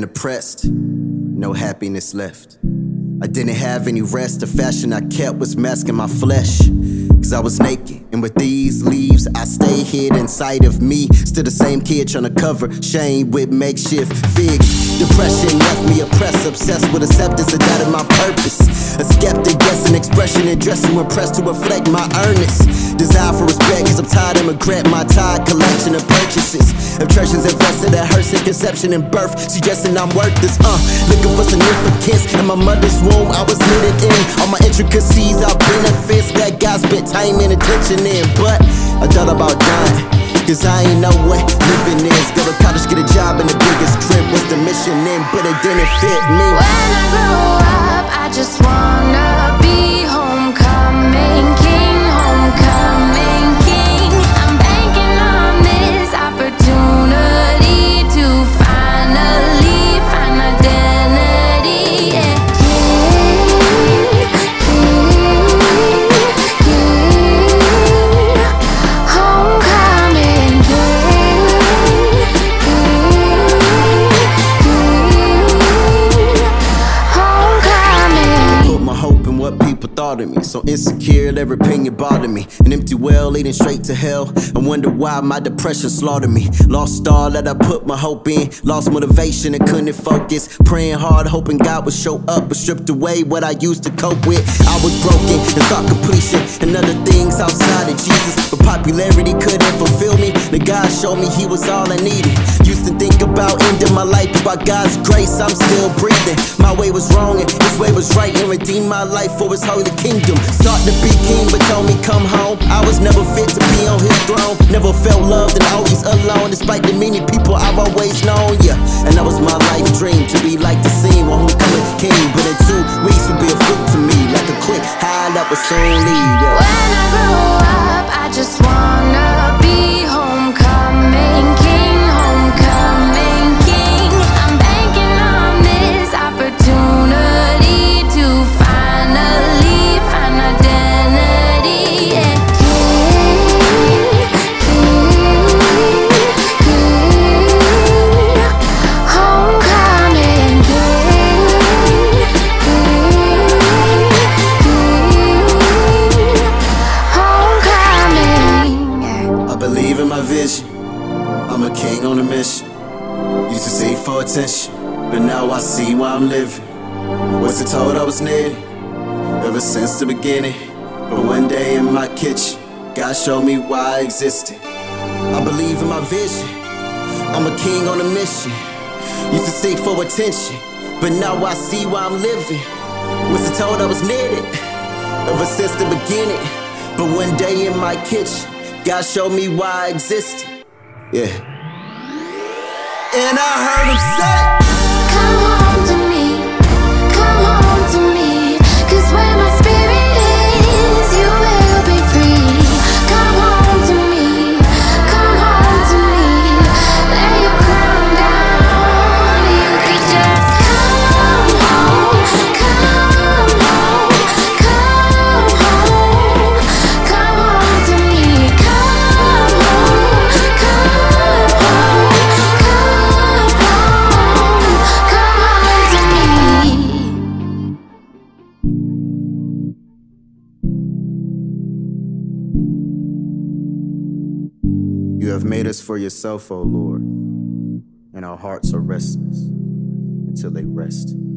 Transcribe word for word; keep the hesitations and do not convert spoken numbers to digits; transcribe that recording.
depressed, no happiness left. I didn't have any rest, the fashion I kept was masking my flesh. Cause I was naked, and with these leaves I stay hid inside of me. Still the same kid trying to cover shame with makeshift figs. Depression left me oppressed, obsessed with acceptance and doubted my purpose. A skeptic guessing expression and dressing when pressed to reflect my earnest desire for respect. Cause I'm tired of regret, my tired collection of purchases of treasures invested at her conception and birth, suggesting I'm worthless. Uh, looking for significance in my mother's womb, I was knitted in. All my intricacies, our benefits that God spent time and attention in. But I thought about dying, cause I ain't know what living is. Go to college, get a job in the biggest crib. What's the mission in? But it didn't fit me. When I grow up, I just wanna be homecoming king, homecoming king. I'm banking on this opportunity to finally find identity. Yeah. King, king, king, homecoming king, king, homecoming. Put my hope in what people thought of me. So insecure, their opinion bothered me. An empty well leading straight to hell. I wonder why my depression slaughtered me. Lost all that I put my hope in. Lost motivation and couldn't focus. Praying hard, hoping God would show up, but stripped away what I used to cope with. I was broken and thought completion and other things outside of Jesus. But popularity couldn't fulfill me. The God showed me He was all I needed. Used to think about ending my life, but by God's grace I'm still breathing. My way was wrong and His way was right, and redeemed my life for His holy kingdom. Sought to be king, but told me come home. I was never fit to be on His throne. Never felt loved and always alone, despite the many people I've always known. Yeah, and that was my life dream, to be like the scene where homecoming king. But in two weeks would be a fruit to me, like a quick high that would soon leave. Yeah. When I grow up, I just wanna be homecoming king, homecoming king. I'm banking on this opportunity to finally find identity. Yeah. King, king, king, homecoming king, king, king, homecoming. I believe in my vision, I'm a king on a mission. Used to seek for attention, but now I see why I'm living. Was it told I was needed ever since the beginning? But one day in my kitchen, God showed me why I existed. I believe in my vision, I'm a king on a mission. Used to seek for attention, but now I see why I'm living. Was it told I was needed ever since the beginning? But one day in my kitchen, God showed me why I existed. Yeah. And I heard Him say, Come home to me, come home to me, 'cause where my spirit is, you will be free. Come home to me, come home to me, lay your crown down, you can just come home, come home, come home, come home to me, come home, come home, come home, come home to me. You have made us for yourself, O Lord, and our hearts are restless until they rest.